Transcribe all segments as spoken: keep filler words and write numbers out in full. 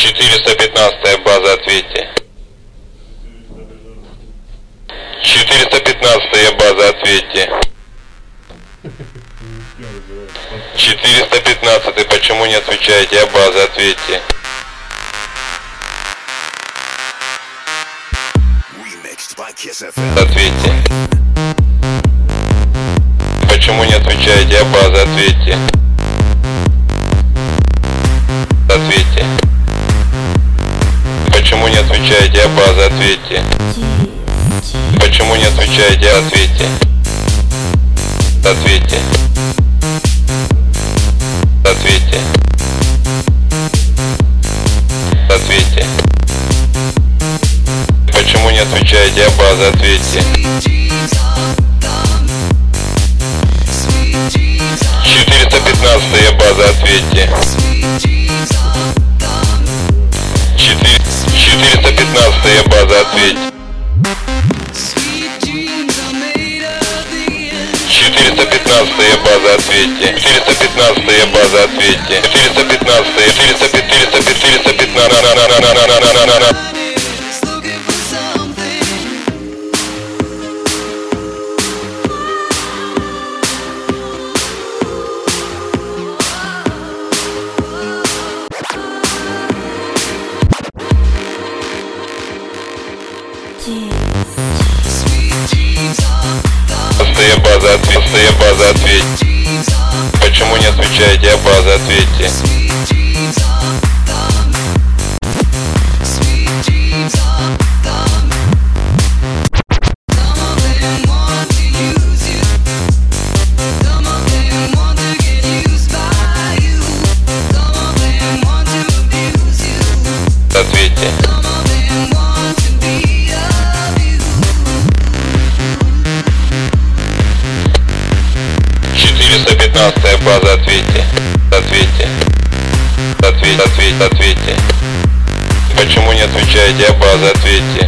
четыреста пятнадцатая база, ответьте. четыреста пятнадцатая база, ответьте. четыреста пятнадцатый, почему не отвечаете? А база, ответьте. Ответьте. Почему не отвечаете? А база, ответьте. Ответьте. Почему не отвечаете? А база, ответьте. Почему не отвечаете? Ответьте. Ответьте. Ответьте. Ответьте. Почему не отвечаете? А база, ответьте. четыреста пятнадцатая база, ответьте. четыреста пятнадцатая база, ответьте. четыреста пятнадцатая база, ответьте. четыреста пятнадцатая база, ответьте. четыреста пятнадцатая, четыреста пятнадцатая, четыреста пятнадцатая. Стоя база, ответь, стоя база, ответь. Почему не отвечаете? А база, ответьте. Ответьте. четыреста пятнадцатая база, ответьте. Ответьте. Ответь, ответь, ответьте. Почему не отвечаете? А база, ответьте.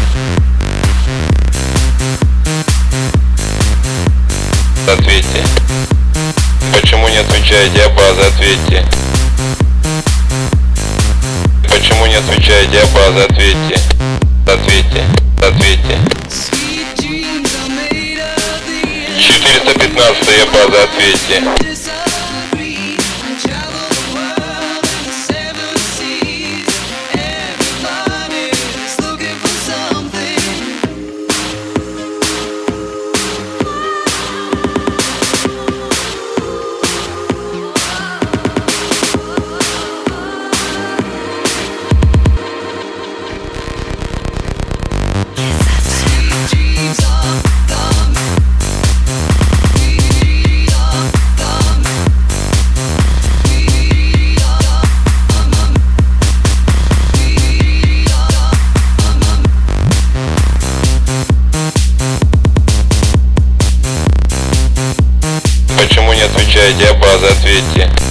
Ответьте. Почему не отвечаете? А база, ответьте. Почему не отвечаете? А база, ответьте. Ответьте. Ответьте. четыреста пятнадцатая база, ответьте. Почему не отвечаете? А база, ответьте.